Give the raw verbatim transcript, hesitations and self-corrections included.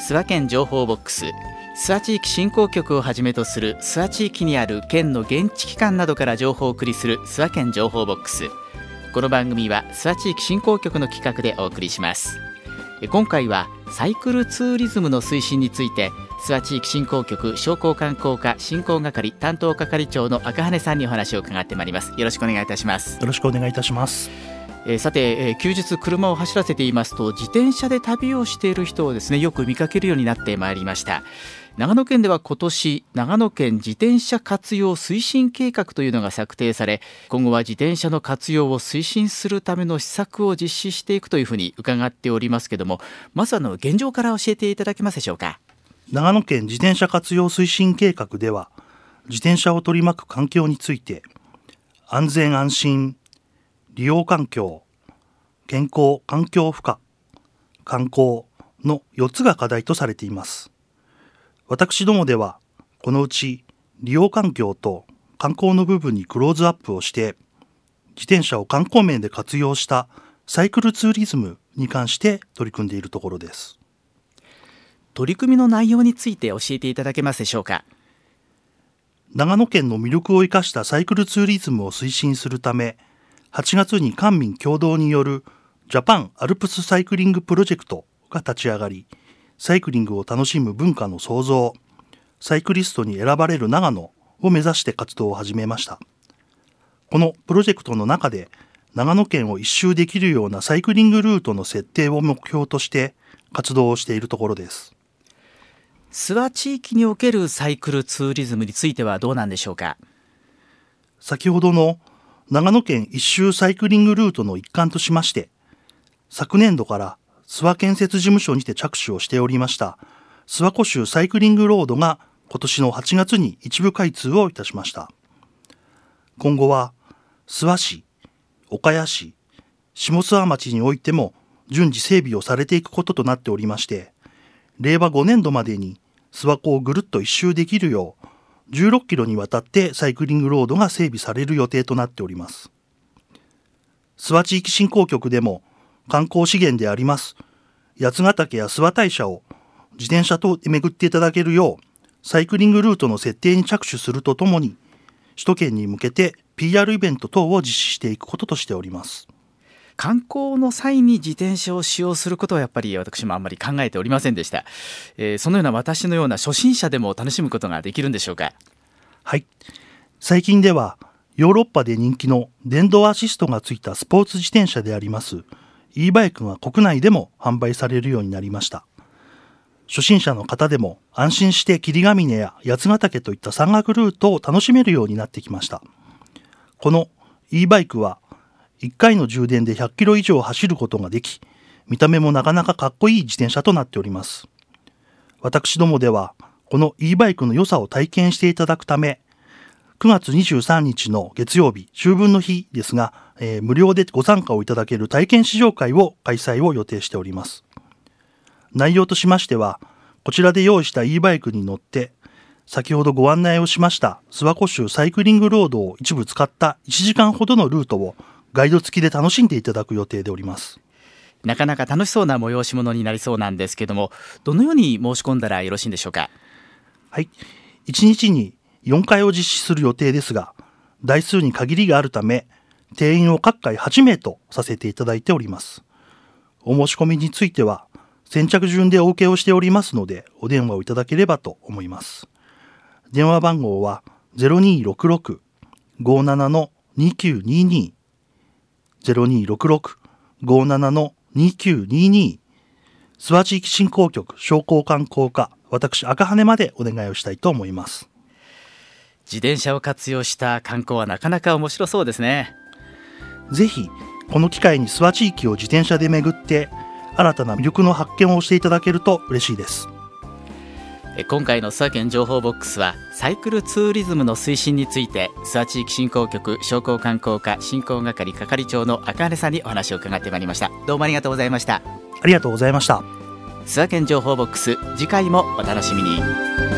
諏訪県情報ボックス、諏訪地域振興局をはじめとする諏訪地域にある県の現地機関などから情報をお送りする諏訪県情報ボックス。この番組は諏訪地域振興局の企画でお送りします。今回はサイクルツーリズムの推進について、諏訪地域振興局商工観光課振興係担当係長の赤羽さんにお話を伺ってまいります。よろしくお願いいたします。 よろしくお願いいたします。 えー、さて、えー、休日車を走らせていますと、自転車で旅をしている人をですね、よく見かけるようになってまいりました。長野県では今年、長野県自転車活用推進計画というのが策定され、今後は自転車の活用を推進するための施策を実施していくというふうに伺っておりますけれども、まずあの現状から教えていただけますでしょうか。 長野県自転車活用推進計画では、自転車を取り巻く環境について、安全安心、利用環境、健康環境負荷、観光のよっつが課題とされています。私どもでは、このうち利用環境と観光の部分にクローズアップをして、自転車を観光面で活用したサイクルツーリズムに関して取り組んでいるところです。 取り組みの内容について教えていただけますでしょうか。 長野県の魅力を生かしたサイクルツーリズムを推進するため、はちがつに官民共同によるジャパンアルプスサイクリングプロジェクトが立ち上がり、サイクリングを楽しむ文化の創造、サイクリストに選ばれる長野を目指して活動を始めました。このプロジェクトの中で、長野県を一周できるようなサイクリングルートの設定を目標として活動をしているところです。 諏訪地域におけるサイクルツーリズムについてはどうなんでしょうか。 先ほどの長野県一周サイクリングルートの一環としまして、昨年度から諏訪建設事務所にて着手をしておりました諏訪湖州サイクリングロードが今年のはちがつに一部開通をいたしました。今後は諏訪市、岡谷市、下諏訪町においても順次整備をされていくこととなっておりまして、れいわごねんどまでに諏訪湖をぐるっと一周できるようじゅうろっキロにわたってサイクリングロードが整備される予定となっております。諏訪地域振興局でも観光資源であります八ヶ岳や諏訪大社を自転車と巡っていただけるようサイクリングルートの設定に着手するとともに、首都圏に向けて ピーアール イベント等を実施していくこととしております。 観光の際に自転車を使用することはやっぱり私もあんまり考えておりませんでした。えー、そのような私のような初心者でも楽しむことができるんでしょうか。 はい。最近ではヨーロッパで人気の電動アシストがついたスポーツ自転車であります e バイクが国内でも販売されるようになりました。初心者の方でも安心して霧ヶ峰や八ヶ岳といった山岳ルートを楽しめるようになってきました。この e バイクはいっかいの充電でひゃっキロ以上走ることができ、見た目もなかなかかっこいい自転車となっております。私どもでは、この e バイクの良さを体験していただくため、くがつにじゅうさんにちの月曜日、秋分の日ですが、えー、無料でご参加をいただける体験試乗会を開催を予定しております。内容としましては、こちらで用意した e バイクに乗って、先ほどご案内をしました諏訪湖州サイクリングロードを一部使ったいちじかんほどのルートをガイド付きで楽しんでいただく予定でおります。 なかなか楽しそうな催し物になりそうなんですけども、どのように申し込んだらよろしいんでしょうか。 はい。いちにちによんかいを実施する予定ですが、台数に限りがあるため、定員を各回はちめいとさせていただいております。お申し込みについては、先着順でお受けをしておりますので、お電話をいただければと思います。電話番号は ゼロにーろくろく ごーなな にきゅうにーにーゼロにーろくろく ごーなな にきゅうにーにー諏訪地域振興局商工観光課私赤羽までお願いをしたいと思います。 自転車を活用した観光はなかなか面白そうですね。 ぜひこの機会に諏訪地域を自転車で巡って新たな魅力の発見をしていただけると嬉しいです。 今回の諏訪県情報ボックスはサイクルツーリズムの推進について諏訪地域振興局商工観光課振興係係長の赤羽さんにお話を伺ってまいりました。どうもありがとうございました。 ありがとうございました。 諏訪県情報ボックス、次回もお楽しみに。